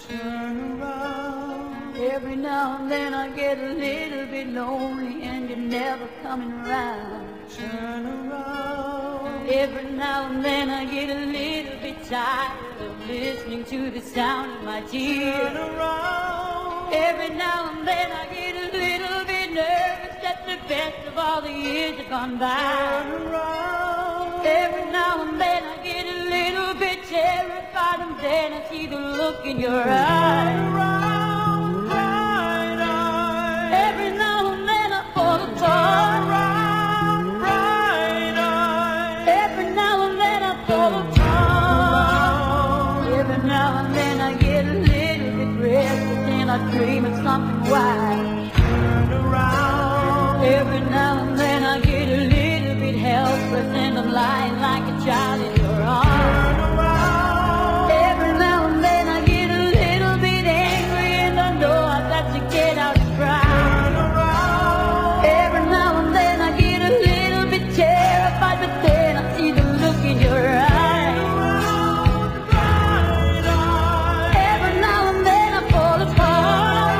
turn around. Every now and then I get a little bit lonely and you're never coming around. Turn around. Every now and then I get a little bit tired of listening to the sound of my tears. Turn around. Every now and then I get a little bit nervous that the best of all the years have gone by. Turn around. Every now and then I get a little bit terrified, and then I see the look in your eyes. Turn around, bright eyes. Every now and then I fall Turn apart. around, bright eyes. Every now and then I fall apart. Every now and then I get a little bit restless and I dream of something wild. Turn around. Every now and then I get a little bit helpless and I'm lying like a child in your arms. Turn around. Every now and then I get a little bit angry and I know I've got to get out and cry. Turn around. Every now and then I get a little bit terrified, but then I see the look in your eyes. Around, bright eyes. Every now and then I fall apart.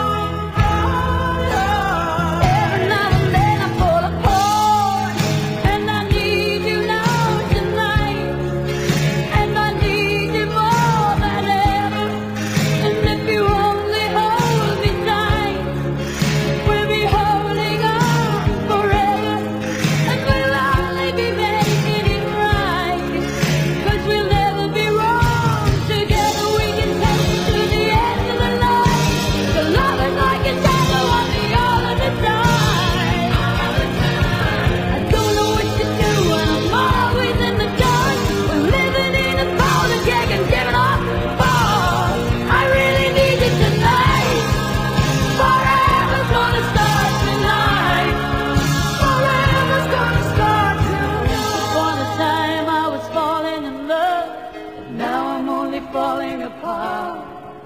Every now and then I fall apart. And I need you now tonight. And I need you more than ever. And if you only hold me tight, we'll be holding on forever. And we'll only be making it right. 'Cause we'll never be wrong. Together we can take it to the end of the night. The love is like a shadow on me all of the time. I don't know what to do when I'm always in the dark. We're living in a powder keg and giving off balls. I really need you tonight. Forever's gonna start tonight. Forever's gonna start tonight. Upon a time I was falling in love, but now I'm only falling apart.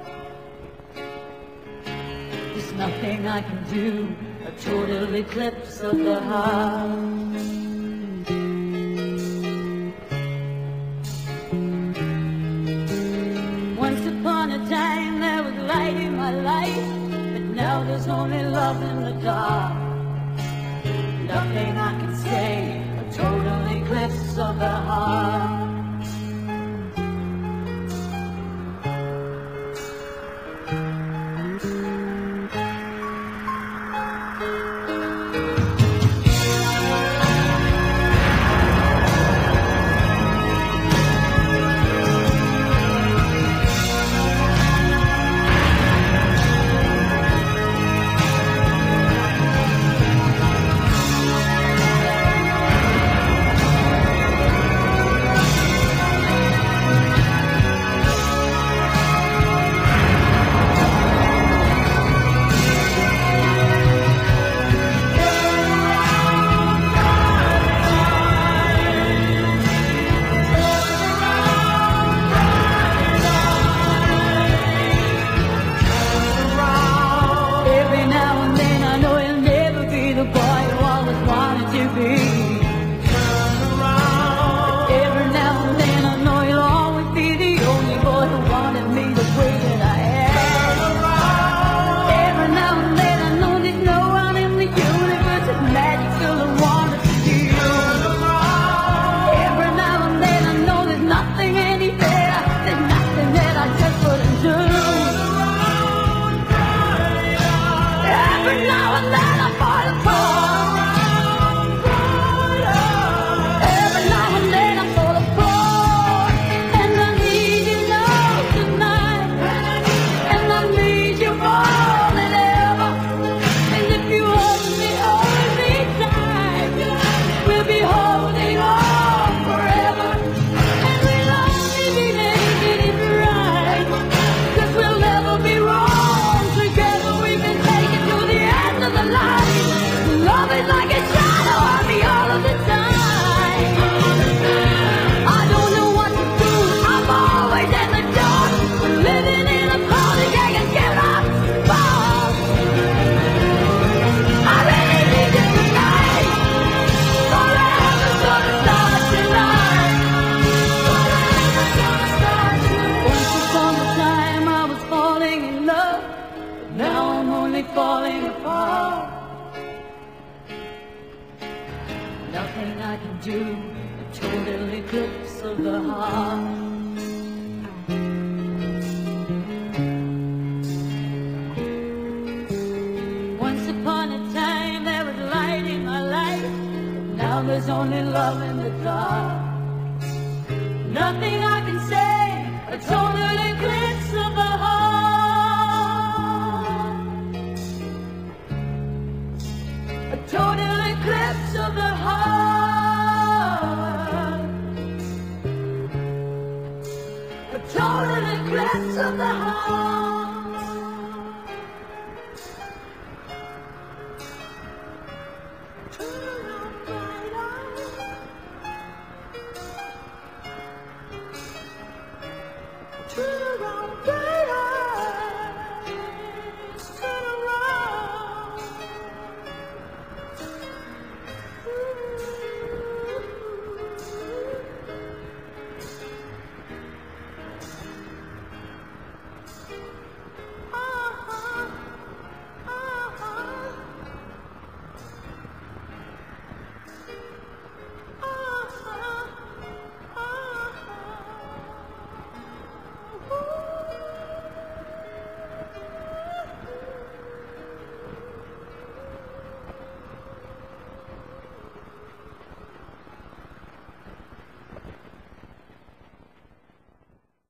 There's nothing I can do, a total eclipse of the heart. Once upon a time there was light in my life, but now there's only love in the dark. Nothing I can say, a total eclipse of the heart. me falling apart. Nothing I can do, a total eclipse of the heart. Once upon a time there was light in my life, now there's only love in the dark. Nothing I can say, a total eclipse of the heart. A total eclipse of the heart. A total eclipse of the heart. Turn around, bright eyes. Turn